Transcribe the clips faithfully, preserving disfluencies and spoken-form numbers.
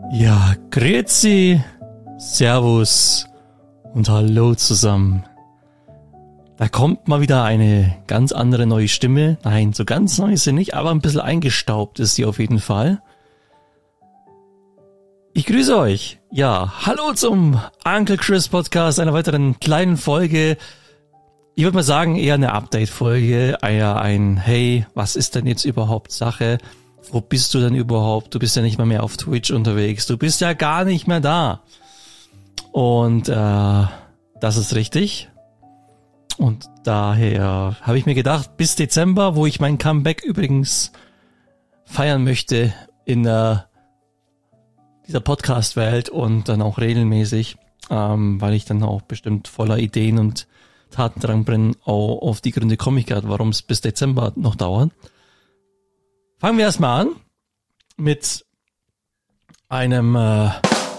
Ja, grüezi, servus und hallo zusammen. Da kommt mal wieder eine ganz andere neue Stimme. Nein, so ganz neu ist sie nicht, aber ein bisschen eingestaubt ist sie auf jeden Fall. Ich grüße euch. Ja, hallo zum Uncle Chris Podcast, einer weiteren kleinen Folge. Ich würde mal sagen, eher eine Update-Folge, eher ein, hey, was ist denn jetzt überhaupt Sache? Wo bist du denn überhaupt? Du bist ja nicht mal mehr auf Twitch unterwegs. Du bist ja gar nicht mehr da. Und äh, das ist richtig. Und daher habe ich mir gedacht, bis Dezember, wo ich mein Comeback übrigens feiern möchte in äh, dieser Podcast-Welt und dann auch regelmäßig, ähm, weil ich dann auch bestimmt voller Ideen und Tatendrang bin. Auch auf die Gründe komme ich gerade, warum es bis Dezember noch dauert. Fangen wir erstmal an mit einem äh,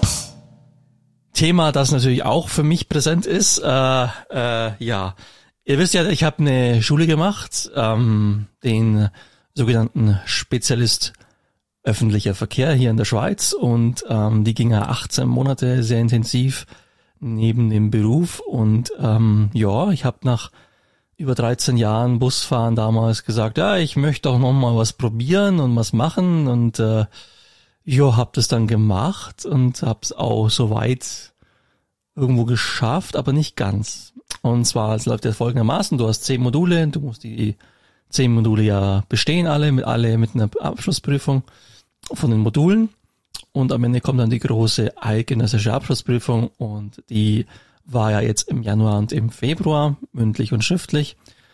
Thema, das natürlich auch für mich präsent ist. Äh, äh, ja, ihr wisst ja, ich habe eine Schule gemacht, ähm, den sogenannten Spezialist öffentlicher Verkehr hier in der Schweiz, und ähm, die ging ja achtzehn Monate sehr intensiv neben dem Beruf, und ähm, ja, ich habe nach über dreizehn Jahren Busfahren damals gesagt, ja, ich möchte auch noch mal was probieren und was machen, und äh, ja, hab das dann gemacht und hab's auch soweit irgendwo geschafft, aber nicht ganz. Und zwar, es läuft ja folgendermaßen: Du hast zehn Module, du musst die zehn Module ja bestehen, alle mit alle mit einer Abschlussprüfung von den Modulen, und am Ende kommt dann die große eidgenössische Abschlussprüfung, und die war ja jetzt im Januar und im Februar, mündlich und schriftlich.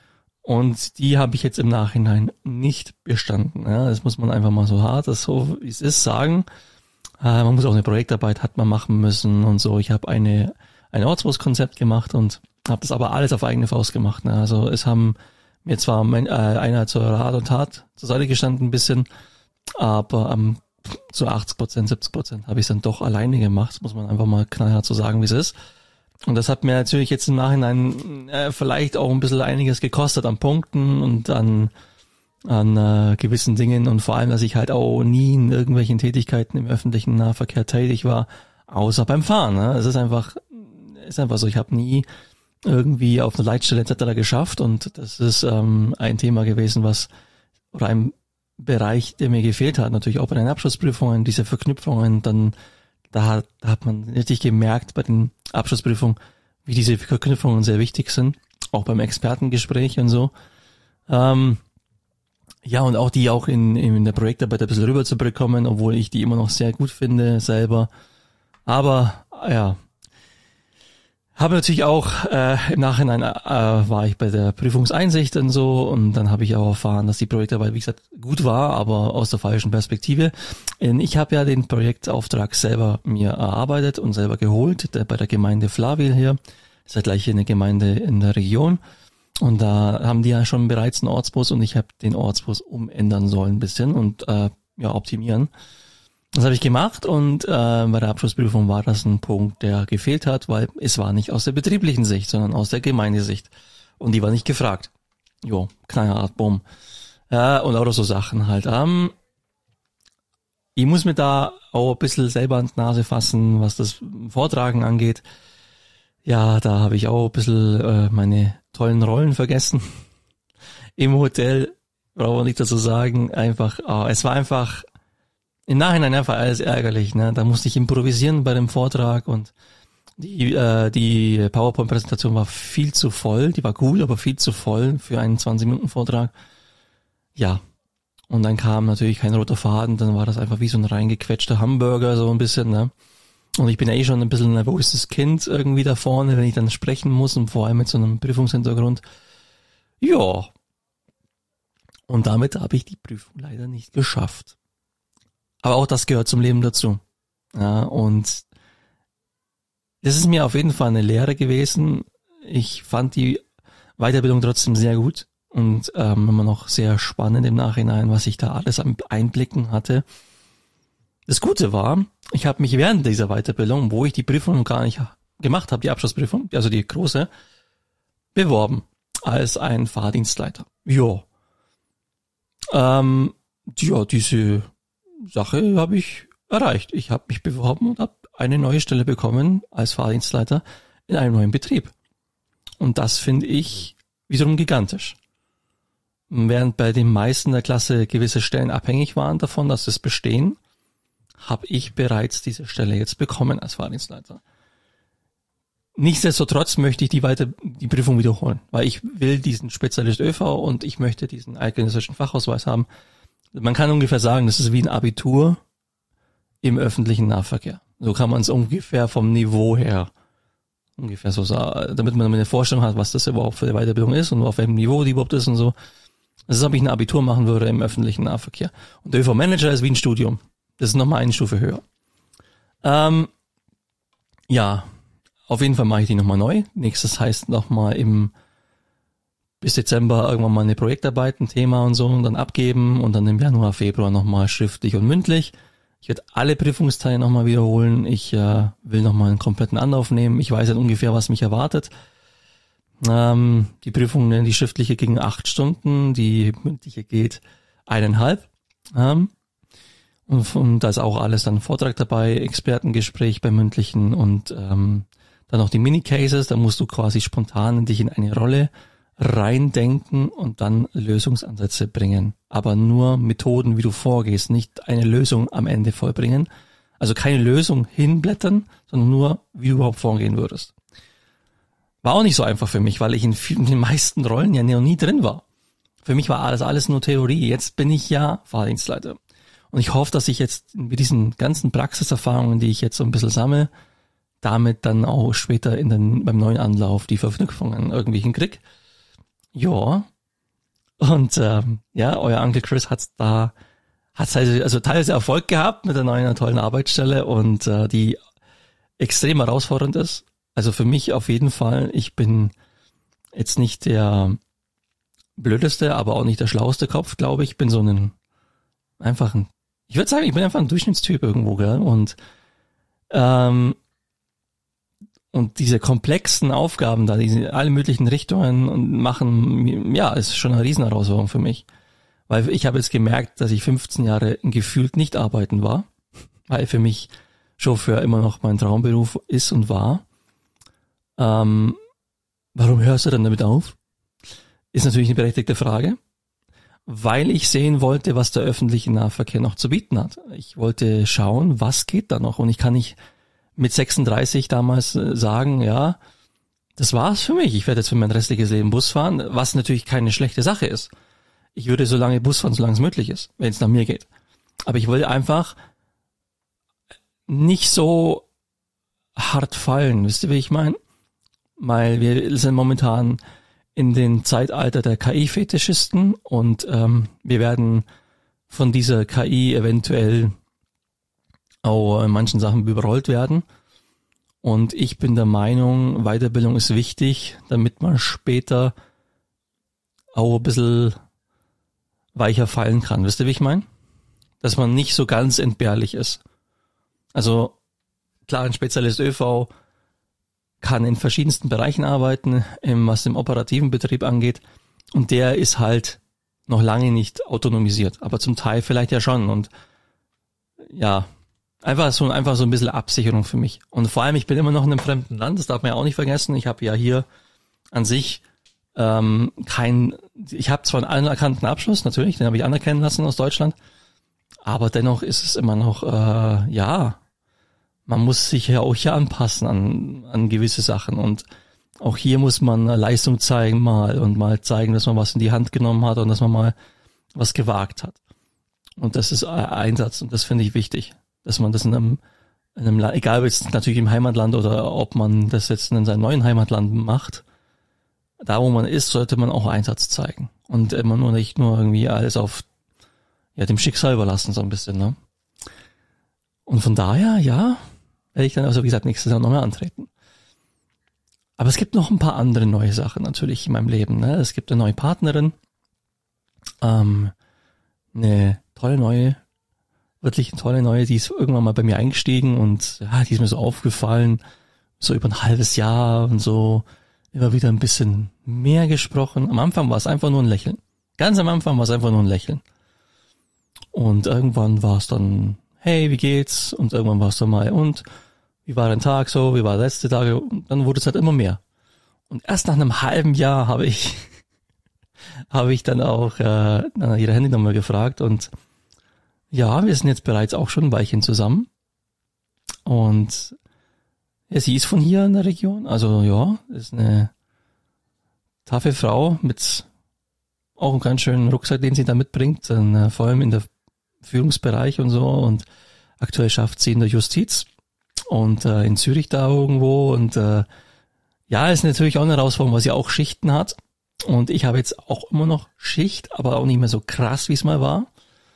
Und die habe ich jetzt im Nachhinein nicht bestanden. Ja, das muss man einfach mal so hart, das so wie es ist, sagen. Äh, man muss auch eine Projektarbeit hat man machen müssen und so. Ich habe eine ein Ortsbuskonzept gemacht und habe das aber alles auf eigene Faust gemacht. Ne? Also es haben mir zwar mein, äh, einer zur Rat und Tat zur Seite gestanden ein bisschen, aber ähm, zu achtzig Prozent, siebzig Prozent habe ich es dann doch alleine gemacht. Das muss man einfach mal knallhart so sagen, wie es ist. Und das hat mir natürlich jetzt im Nachhinein äh, vielleicht auch ein bisschen einiges gekostet an Punkten und an an äh, gewissen Dingen, und vor allem, dass ich halt auch nie in irgendwelchen Tätigkeiten im öffentlichen Nahverkehr tätig war, außer beim Fahren. Ne? Es ist einfach, ist einfach so, ich habe nie irgendwie auf eine Leitstelle et cetera geschafft, und das ist ähm, ein Thema gewesen, was, oder ein Bereich, der mir gefehlt hat, natürlich auch bei den Abschlussprüfungen, diese Verknüpfungen, dann Da hat, da hat man richtig gemerkt bei den Abschlussprüfungen, wie diese Verknüpfungen sehr wichtig sind, auch beim Expertengespräch und so. Ähm, ja, und auch die auch in, in der Projektarbeit ein bisschen rüberzubekommen, obwohl ich die immer noch sehr gut finde selber. Aber ja, habe natürlich auch äh, im Nachhinein äh, war ich bei der Prüfungseinsicht und so, und dann habe ich auch erfahren, dass die Projektarbeit, wie gesagt, gut war, aber aus der falschen Perspektive. Ich habe ja den Projektauftrag selber mir erarbeitet und selber geholt, der, bei der Gemeinde Flawil hier. Das ist ja gleich eine Gemeinde in der Region. Und da haben die ja schon bereits einen Ortsbus, und ich habe den Ortsbus umändern sollen ein bisschen und äh, ja optimieren. Das habe ich gemacht, und äh, bei der Abschlussprüfung war das ein Punkt, der gefehlt hat, weil es war nicht aus der betrieblichen Sicht, sondern aus der Gemeindesicht. Und die war nicht gefragt. Jo, knallhart, bumm. Äh, und auch so Sachen halt. Ähm, ich muss mir da auch ein bisschen selber an die Nase fassen, was das Vortragen angeht. Ja, da habe ich auch ein bisschen äh, meine tollen Rollen vergessen. Im Hotel, brauche ich nicht dazu sagen, einfach, oh, es war einfach im Nachhinein einfach alles ärgerlich, ne? Da musste ich improvisieren bei dem Vortrag, und die äh, die PowerPoint-Präsentation war viel zu voll. Die war cool, aber viel zu voll für einen zwanzig-Minuten-Vortrag. Ja, und dann kam natürlich kein roter Faden, dann war das einfach wie so ein reingequetschter Hamburger, so ein bisschen, ne? Und ich bin ja eh schon ein bisschen ein nervöses Kind irgendwie da vorne, wenn ich dann sprechen muss, und vor allem mit so einem Prüfungshintergrund. Ja. Und damit habe ich die Prüfung leider nicht geschafft. Aber auch das gehört zum Leben dazu. Ja, und das ist mir auf jeden Fall eine Lehre gewesen. Ich fand die Weiterbildung trotzdem sehr gut und ähm, immer noch sehr spannend im Nachhinein, was ich da alles an Einblicken hatte. Das Gute war, ich habe mich während dieser Weiterbildung, wo ich die Prüfung noch gar nicht gemacht habe, die Abschlussprüfung, also die große, beworben als ein Fahrdienstleiter. Ja. Ähm, ja, diese Sache habe ich erreicht. Ich habe mich beworben und habe eine neue Stelle bekommen als Fahrdienstleiter in einem neuen Betrieb. Und das finde ich wiederum gigantisch. Während bei den meisten der Klasse gewisse Stellen abhängig waren davon, dass es bestehen, habe ich bereits diese Stelle jetzt bekommen als Fahrdienstleiter. Nichtsdestotrotz möchte ich die weiter die Prüfung wiederholen, weil ich will diesen Spezialist ÖV und ich möchte diesen eidgenössischen Fachausweis haben. Man kann ungefähr sagen, das ist wie ein Abitur im öffentlichen Nahverkehr. So kann man es ungefähr vom Niveau her ungefähr so sagen, damit man eine Vorstellung hat, was das überhaupt für eine Weiterbildung ist und auf welchem Niveau die überhaupt ist und so. Das ist, ob ich ein Abitur machen würde im öffentlichen Nahverkehr. Und der ÖV-Manager ist wie ein Studium. Das ist nochmal eine Stufe höher. Ähm, ja, auf jeden Fall mache ich die nochmal neu. Nächstes heißt nochmal im bis Dezember irgendwann mal eine Projektarbeit, ein Thema und so und dann abgeben und dann im Januar, Februar nochmal schriftlich und mündlich. Ich werde alle Prüfungsteile nochmal wiederholen. Ich äh, will nochmal einen kompletten Anlauf nehmen. Ich weiß ja ungefähr, was mich erwartet. Ähm, die Prüfung, die schriftliche ging acht Stunden, die mündliche geht eineinhalb. Ähm, und, und da ist auch alles dann Vortrag dabei, Expertengespräch beim mündlichen und ähm, dann noch die Mini-Cases. Da musst du quasi spontan dich in eine Rolle reindenken und dann Lösungsansätze bringen. Aber nur Methoden, wie du vorgehst, nicht eine Lösung am Ende vollbringen. Also keine Lösung hinblättern, sondern nur, wie du überhaupt vorgehen würdest. War auch nicht so einfach für mich, weil ich in, vielen, in den meisten Rollen ja noch nie drin war. Für mich war alles, alles nur Theorie. Jetzt bin ich ja Fahrdienstleiter. Und ich hoffe, dass ich jetzt mit diesen ganzen Praxiserfahrungen, die ich jetzt so ein bisschen sammle, damit dann auch später in den, beim neuen Anlauf die Verknüpfungen irgendwie hinkrieg. Ja. Und ähm, ja, euer Onkel Chris hat da hat also, also teilweise Erfolg gehabt mit der neuen tollen Arbeitsstelle und äh, die extrem herausfordernd ist. Also für mich auf jeden Fall, ich bin jetzt nicht der blödeste, aber auch nicht der schlaueste Kopf, glaube ich. Ich bin so ein, einfach ein, ich würde sagen, ich bin einfach ein Durchschnittstyp irgendwo, gell? Und, ähm, und diese komplexen Aufgaben da, diese alle möglichen Richtungen und machen, ja, ist schon eine Riesenherausforderung für mich. Weil ich habe jetzt gemerkt, dass ich fünfzehn Jahre gefühlt nicht arbeiten war, weil für mich Chauffeur immer noch mein Traumberuf ist und war. Ähm, warum hörst du dann damit auf? Ist natürlich eine berechtigte Frage, weil ich sehen wollte, was der öffentliche Nahverkehr noch zu bieten hat. Ich wollte schauen, was geht da noch und ich kann nicht mit sechsunddreißig damals sagen, ja, das war's für mich. Ich werde jetzt für mein restliches Leben Bus fahren, was natürlich keine schlechte Sache ist. Ich würde so lange Bus fahren, solange es möglich ist, wenn es nach mir geht. Aber ich wollte einfach nicht so hart fallen, wisst ihr, wie ich meine? Weil wir sind momentan in den Zeitalter der K I-Fetischisten und ähm, wir werden von dieser K I eventuell auch in manchen Sachen überrollt werden. Und ich bin der Meinung, Weiterbildung ist wichtig, damit man später auch ein bisschen weicher fallen kann. Wisst ihr, wie ich meine? Dass man nicht so ganz entbehrlich ist. Also klar, ein Spezialist ÖV kann in verschiedensten Bereichen arbeiten, was den operativen Betrieb angeht. Und der ist halt noch lange nicht autonomisiert, aber zum Teil vielleicht ja schon. Und ja, einfach so, einfach so ein bisschen Absicherung für mich. Und vor allem, ich bin immer noch in einem fremden Land, das darf man ja auch nicht vergessen. Ich habe ja hier an sich ähm, kein, ich habe zwar einen anerkannten Abschluss, natürlich, den habe ich anerkennen lassen aus Deutschland, aber dennoch ist es immer noch, äh, ja, man muss sich ja auch hier anpassen an, an gewisse Sachen und auch hier muss man Leistung zeigen mal und mal zeigen, dass man was in die Hand genommen hat und dass man mal was gewagt hat. Und das ist Einsatz und das finde ich wichtig, dass man das in einem, in einem Land, egal ob jetzt natürlich im Heimatland oder ob man das jetzt in seinem neuen Heimatland macht, da wo man ist, sollte man auch Einsatz zeigen und immer nur nicht nur irgendwie alles auf ja dem Schicksal überlassen, so ein bisschen, ne? Und von daher, ja, werde ich dann also, wie gesagt, nächstes Jahr nochmal antreten. Aber es gibt noch ein paar andere neue Sachen natürlich in meinem Leben, ne? Es gibt eine neue Partnerin, ähm, eine tolle neue, wirklich eine tolle neue, die ist irgendwann mal bei mir eingestiegen und ja, die ist mir so aufgefallen, so über ein halbes Jahr und so, immer wieder ein bisschen mehr gesprochen. Am Anfang war es einfach nur ein Lächeln. Ganz am Anfang war es einfach nur ein Lächeln. Und irgendwann war es dann hey, wie geht's? Und irgendwann warst du mal, und wie war dein Tag so, wie war der letzte Tag? Und dann wurde es halt immer mehr. Und erst nach einem halben Jahr habe ich habe ich dann auch äh, nach ihrer Handynummer gefragt und ja, wir sind jetzt bereits auch schon ein Weilchen zusammen. Und ja, sie ist von hier in der Region, also ja, ist eine taffe Frau mit auch einem ganz schönen Rucksack, den sie da mitbringt, dann, äh, vor allem in der Führungsbereich und so, und aktuell schafft sie in der Justiz und äh, in Zürich da irgendwo und äh, ja, ist natürlich auch eine Herausforderung, weil sie auch Schichten hat und ich habe jetzt auch immer noch Schicht, aber auch nicht mehr so krass, wie es mal war.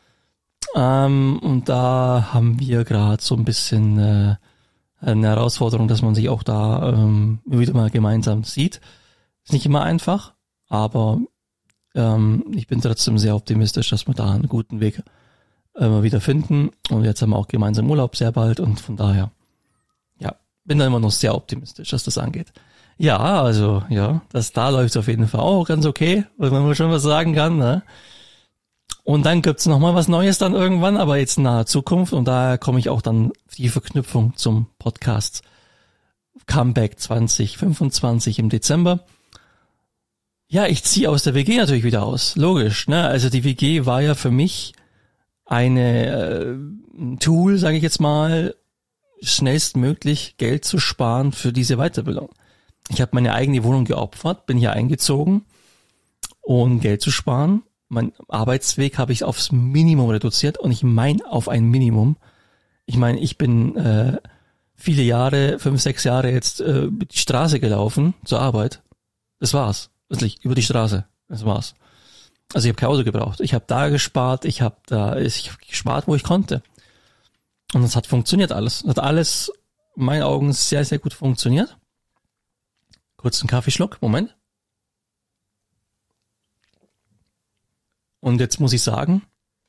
Ähm, und da haben wir gerade so ein bisschen äh, eine Herausforderung, dass man sich auch da ähm, wieder mal gemeinsam sieht. Ist nicht immer einfach, aber ähm, ich bin trotzdem sehr optimistisch, dass wir da einen guten Weg äh, wieder finden. Und jetzt haben wir auch gemeinsam Urlaub sehr bald und von daher, ja, bin da immer noch sehr optimistisch, was das angeht. Ja, also, ja, das da läuft auf jeden Fall auch ganz okay, weil man schon was sagen kann, ne? Und dann gibt's noch mal was Neues dann irgendwann, aber jetzt in naher Zukunft und daher komme ich auch dann die Verknüpfung zum Podcast Comeback zwanzig fünfundzwanzig im Dezember. Ja, ich ziehe aus der W G natürlich wieder aus, logisch, ne? Also die W G war ja für mich eine äh, ein Tool, sage ich jetzt mal, schnellstmöglich Geld zu sparen für diese Weiterbildung. Ich habe meine eigene Wohnung geopfert, bin hier eingezogen, um Geld zu sparen. Mein Arbeitsweg habe ich aufs Minimum reduziert und ich meine auf ein Minimum. Ich meine, ich bin äh, viele Jahre, fünf, sechs Jahre jetzt äh, über die Straße gelaufen zur Arbeit. Das war's. Wirklich, über die Straße. Das war's. Also ich habe kein Auto gebraucht. Ich habe da gespart, ich habe da ich hab gespart, wo ich konnte. Und es hat funktioniert alles. Es hat alles in meinen Augen sehr, sehr gut funktioniert. Kurz einen Kaffeeschluck, Moment. Und jetzt muss ich sagen,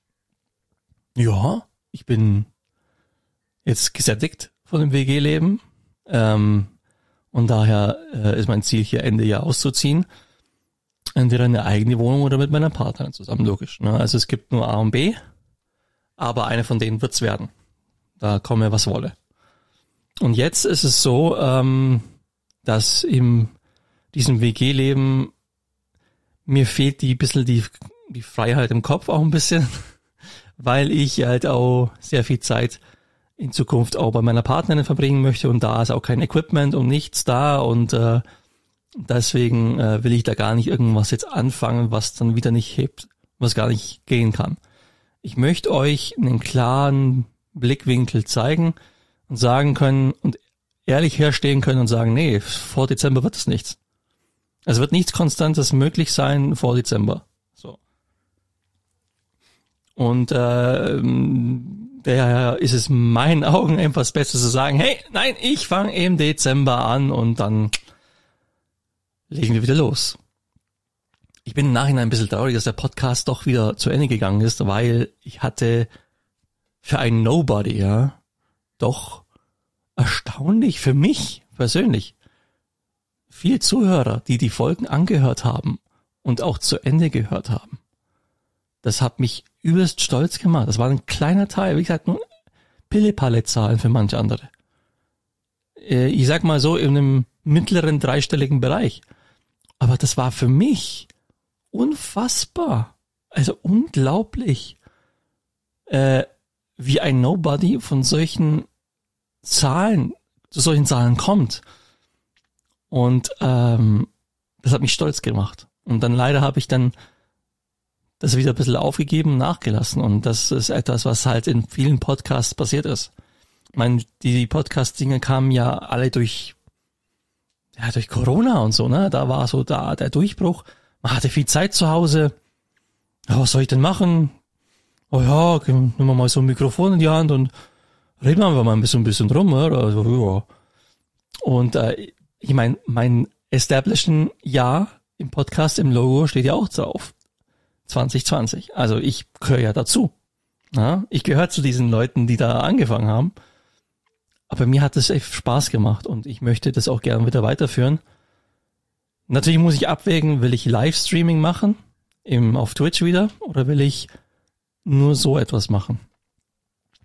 ja, ich bin jetzt gesättigt von dem W G-Leben. Ähm, und daher äh, ist mein Ziel hier Ende Jahr auszuziehen. Entweder eine eigene Wohnung oder mit meiner Partnerin zusammen, logisch. Ne? Also es gibt nur A und B, aber eine von denen wird's werden. Da komme was wolle. Und jetzt ist es so, ähm, dass in diesem W G-Leben mir fehlt die bisschen die die Freiheit im Kopf auch ein bisschen, weil ich halt auch sehr viel Zeit in Zukunft auch bei meiner Partnerin verbringen möchte und da ist auch kein Equipment und nichts da und äh, deswegen äh, will ich da gar nicht irgendwas jetzt anfangen, was dann wieder nicht hebt, was gar nicht gehen kann. Ich möchte euch einen klaren Blickwinkel zeigen und sagen können und ehrlich herstehen können und sagen, nee, vor Dezember wird es nichts. Es wird nichts Konstantes möglich sein vor Dezember. So. Und äh, daher ist es in meinen Augen etwas besser zu sagen, hey, nein, ich fange im Dezember an und dann legen wir wieder los. Ich bin im Nachhinein ein bisschen traurig, dass der Podcast doch wieder zu Ende gegangen ist, weil ich hatte für einen Nobody, ja, doch erstaunlich für mich persönlich viele Zuhörer, die die Folgen angehört haben und auch zu Ende gehört haben. Das hat mich übelst stolz gemacht. Das war ein kleiner Teil, wie gesagt, nur Pille-Palle-Zahlen für manche andere. Ich sag mal so, in einem mittleren dreistelligen Bereich. Aber das war für mich unfassbar. Also unglaublich, äh, wie ein Nobody von solchen Zahlen, zu solchen Zahlen kommt. Und ähm, das hat mich stolz gemacht. Und dann leider habe ich dann das wieder ein bisschen aufgegeben, nachgelassen. Und das ist etwas, was halt in vielen Podcasts passiert ist. Ich meine, die Podcast-Dinge kamen ja alle durch, ja, durch Corona und so, ne? Da war so da der Durchbruch. Man hatte viel Zeit zu Hause. Ja, was soll ich denn machen? Oh ja, nehmen wir mal so ein Mikrofon in die Hand und reden wir einfach mal ein bisschen, ein bisschen drum, oder? Also, ja. Und äh, ich meine, mein Established Jahr im Podcast, im Logo steht ja auch drauf. zwanzig zwanzig. Also ich gehöre ja dazu. Ja, ich gehöre zu diesen Leuten, die da angefangen haben. Aber mir hat es echt Spaß gemacht und ich möchte das auch gerne wieder weiterführen. Natürlich muss ich abwägen, will ich Livestreaming machen, im, auf Twitch wieder, oder will ich nur so etwas machen?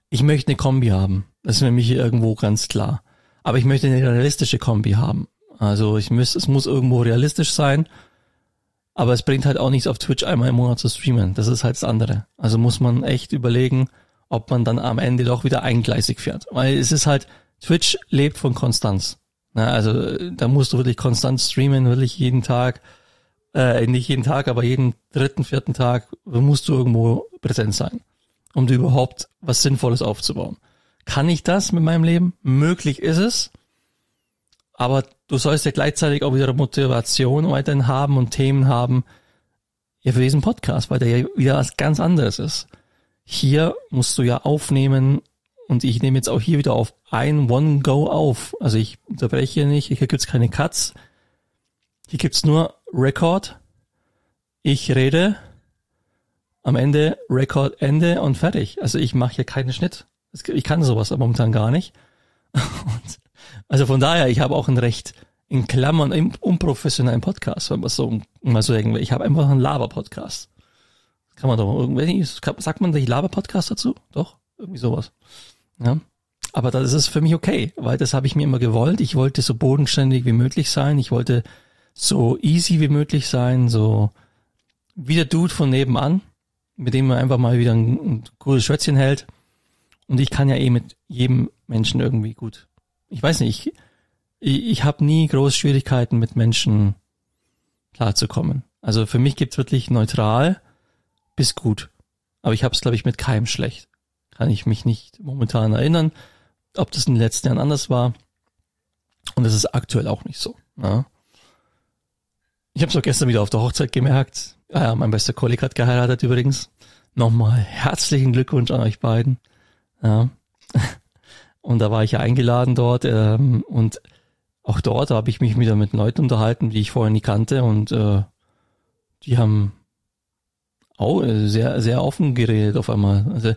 ich möchte eine Kombi haben. Das ist für mich irgendwo ganz klar. Aber ich möchte eine realistische Kombi haben. Also ich muss, es muss irgendwo realistisch sein, aber es bringt halt auch nichts auf Twitch einmal im Monat zu streamen. Das ist halt das andere. Also muss man echt überlegen, ob man dann am Ende doch wieder eingleisig fährt. Weil es ist halt, Twitch lebt von Konstanz. Na, also da musst du wirklich konstant streamen, wirklich jeden Tag, äh, nicht jeden Tag, aber jeden dritten, vierten Tag musst du irgendwo präsent sein, um dir überhaupt was Sinnvolles aufzubauen. Kann ich das mit meinem Leben? Möglich ist es, aber du sollst ja gleichzeitig auch wieder Motivation weiterhin haben und Themen haben, ja, für diesen Podcast, weil der ja wieder was ganz anderes ist. Hier musst du ja aufnehmen und ich nehme jetzt auch hier wieder auf ein One-Go auf. Also ich unterbreche nicht, hier gibt's keine Cuts. Hier gibt's nur Record. Ich rede, am Ende Record, Ende und fertig. Also ich mache hier keinen Schnitt. Ich kann sowas momentan gar nicht. Und also von daher, ich habe auch ein recht in Klammern unprofessionellen Podcast, wenn man so mal so sagen will. Ich habe einfach einen Laber-Podcast. Kann man doch irgendwie, sagt man nicht Laber-Podcast dazu? Doch, irgendwie sowas. Ja. Aber das ist für mich okay, weil das habe ich mir immer gewollt. Ich wollte so bodenständig wie möglich sein. Ich wollte so easy wie möglich sein, so wie der Dude von nebenan, mit dem man einfach mal wieder ein, ein cooles Schwätzchen hält. Und ich kann ja eh mit jedem Menschen irgendwie gut. Ich weiß nicht, ich, ich habe nie große Schwierigkeiten mit Menschen klarzukommen. Also für mich gibt's wirklich neutral bis gut. Aber ich habe es, glaube ich, mit keinem schlecht. Kann ich mich nicht momentan erinnern, ob das in den letzten Jahren anders war. Und das ist aktuell auch nicht so. Ja. Ich habe es auch gestern wieder auf der Hochzeit gemerkt. Ah ja, mein bester Kollege hat geheiratet übrigens. Nochmal herzlichen Glückwunsch an euch beiden. Ja. Und da war ich ja eingeladen dort. Ähm, und auch dort habe ich mich wieder mit Leuten unterhalten, die ich vorher nie kannte. Und äh, die haben auch sehr, sehr offen geredet auf einmal. Also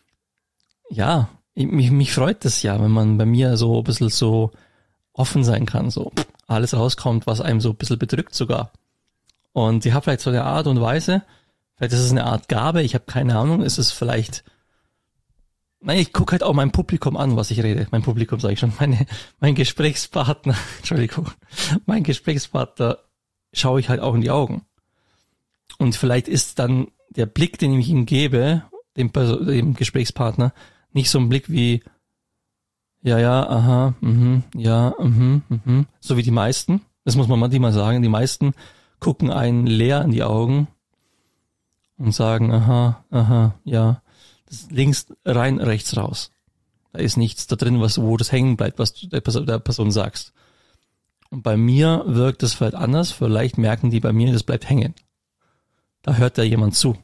ja, mich, mich freut das ja, wenn man bei mir so ein bisschen so offen sein kann, so alles rauskommt, was einem so ein bisschen bedrückt sogar. Und ich habe vielleicht so eine Art und Weise, vielleicht ist es eine Art Gabe, ich habe keine Ahnung, ist es vielleicht, nein, ich gucke halt auch mein Publikum an, was ich rede. Mein Publikum sage ich schon, meine, mein Gesprächspartner, Entschuldigung, mein Gesprächspartner schaue ich halt auch in die Augen. Und vielleicht ist dann der Blick, den ich ihm gebe, dem, dem Gesprächspartner, nicht so ein Blick wie, ja, ja, aha, mhm, ja, mhm, mhm, so wie die meisten. Das muss man manchmal sagen. Die meisten gucken einen leer in die Augen und sagen, aha, aha, ja, das ist links rein, rechts raus. Da ist nichts da drin, was, wo das hängen bleibt, was du der Person, der Person sagst. Und bei mir wirkt es vielleicht anders. Vielleicht merken die bei mir, das bleibt hängen. Da hört da jemand zu.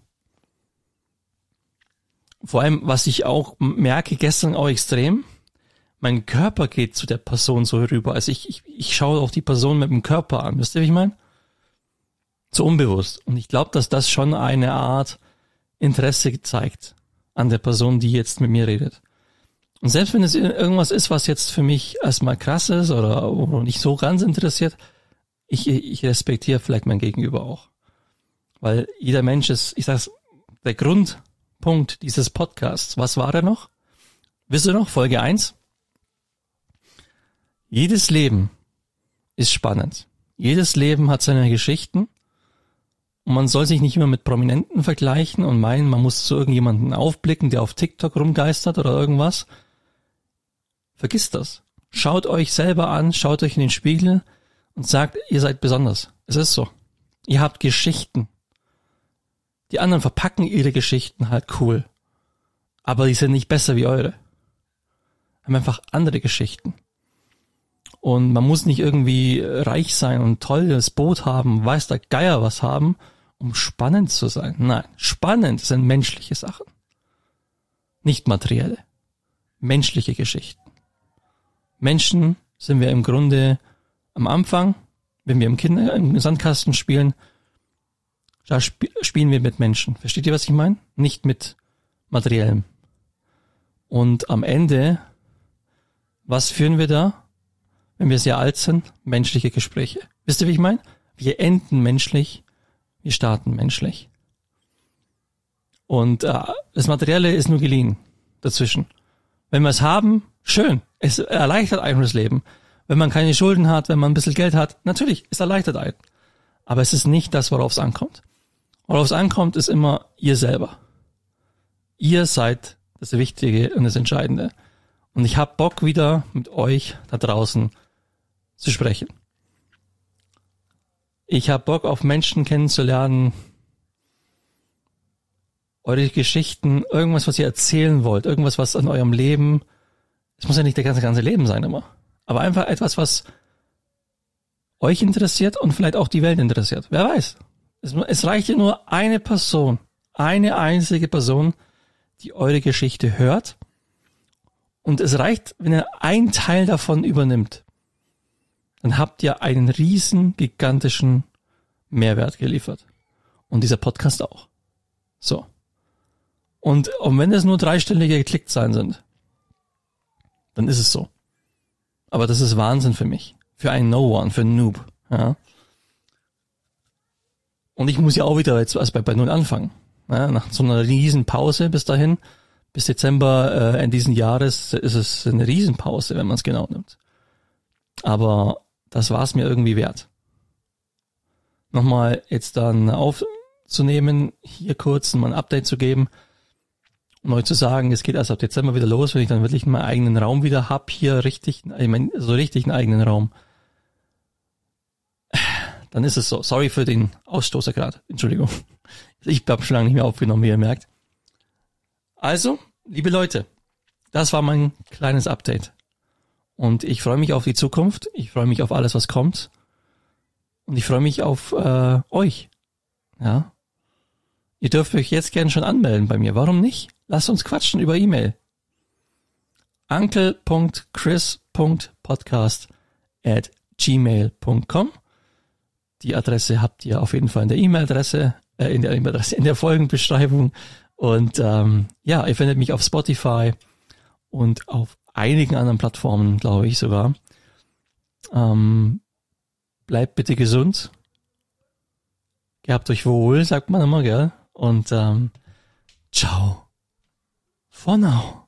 Vor allem, was ich auch merke, gestern auch extrem, mein Körper geht zu der Person so rüber. Also ich, ich, ich schaue auch die Person mit dem Körper an. Wisst ihr, wie ich meine? So unbewusst. Und ich glaube, dass das schon eine Art Interesse zeigt an der Person, die jetzt mit mir redet. Und selbst wenn es irgendwas ist, was jetzt für mich erstmal krass ist oder, oder nicht so ganz interessiert, ich, ich respektiere vielleicht mein Gegenüber auch. Weil jeder Mensch ist, ich sag's, der Grundpunkt dieses Podcasts. Was war er noch? Wisst ihr noch? Folge eins. Jedes Leben ist spannend. Jedes Leben hat seine Geschichten. Und man soll sich nicht immer mit Prominenten vergleichen und meinen, man muss zu irgendjemanden aufblicken, der auf TikTok rumgeistert oder irgendwas. Vergiss das. Schaut euch selber an, schaut euch in den Spiegel und sagt, ihr seid besonders. Es ist so. Ihr habt Geschichten. Die anderen verpacken ihre Geschichten halt cool. Aber die sind nicht besser wie eure. Haben einfach andere Geschichten. Und man muss nicht irgendwie reich sein und ein tolles Boot haben, weiß der Geier was haben, um spannend zu sein. Nein, spannend sind menschliche Sachen. Nicht materielle. Menschliche Geschichten. Menschen sind wir im Grunde am Anfang, wenn wir im Kinder im Sandkasten spielen, da sp- spielen wir mit Menschen. Versteht ihr, was ich meine? Nicht mit Materiellem. Und am Ende, was führen wir da, wenn wir sehr alt sind? Menschliche Gespräche. Wisst ihr, wie ich meine? Wir enden menschlich, wir starten menschlich. Und äh, das Materielle ist nur geliehen dazwischen. Wenn wir es haben, schön. Es erleichtert einem das Leben. Wenn man keine Schulden hat, wenn man ein bisschen Geld hat, natürlich, es erleichtert einen. Aber es ist nicht das, worauf es ankommt. Worauf es ankommt, ist immer ihr selber. Ihr seid das Wichtige und das Entscheidende. Und ich habe Bock, wieder mit euch da draußen zu sprechen. Ich habe Bock, auf Menschen kennenzulernen, eure Geschichten, irgendwas, was ihr erzählen wollt, irgendwas, was an eurem Leben, es muss ja nicht das ganze, ganze Leben sein immer, aber einfach etwas, was euch interessiert und vielleicht auch die Welt interessiert. Wer weiß. Es, es reicht ja nur eine Person, eine einzige Person, die eure Geschichte hört. Und es reicht, wenn ihr einen Teil davon übernimmt. Dann habt ihr einen riesen, gigantischen Mehrwert geliefert. Und dieser Podcast auch. So. Und, und wenn es nur dreistellige Geklickt-Zahlen sind, dann ist es so. Aber das ist Wahnsinn für mich. Für einen No-One, für einen Noob. Ja. Und ich muss ja auch wieder jetzt erst bei, bei Null anfangen. Ja, nach so einer riesen Pause bis dahin, bis Dezember äh, in diesen Jahres, ist es eine Riesenpause, wenn man es genau nimmt. Aber das war es mir irgendwie wert. Nochmal jetzt dann aufzunehmen, hier kurz mal ein Update zu geben, um euch zu sagen, es geht erst ab Dezember wieder los, wenn ich dann wirklich meinen eigenen Raum wieder hab, hier richtig, ich meine, so richtig einen eigenen Raum. Dann ist es so. Sorry für den Ausstoßer gerade. Entschuldigung. Ich habe schon lange nicht mehr aufgenommen, wie ihr merkt. Also, liebe Leute, das war mein kleines Update. Und ich freue mich auf die Zukunft. Ich freue mich auf alles, was kommt. Und ich freue mich auf äh, euch. Ja. Ihr dürft euch jetzt gerne schon anmelden bei mir. Warum nicht? Lasst uns quatschen über E-Mail. uncle punkt chris punkt podcast at gmail punkt com. Die Adresse habt ihr auf jeden Fall in der E-Mail-Adresse, äh, in der E-Mail-Adresse, in der Folgenbeschreibung. Und ähm, ja, ihr findet mich auf Spotify und auf einigen anderen Plattformen, glaube ich sogar. Ähm, bleibt bitte gesund. Gehabt euch wohl, sagt man immer, gell? Und ähm, ciao for now.